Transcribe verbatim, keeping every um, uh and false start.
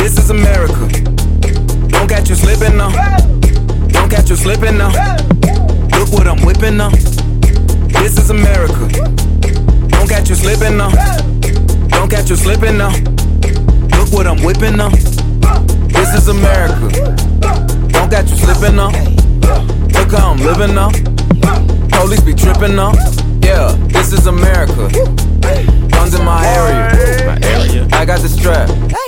This is America. Don't catch you slipping now. Don't catch you slipping now. Look what I'm whipping now. This is America. Don't catch you slipping now. Don't catch you slipping now. Look what I'm whipping now. This is America. Don't catch you slipping now. Look how I'm living now. Police be tripping now. Yeah, this is America. Guns in my area. My area. I got the strap.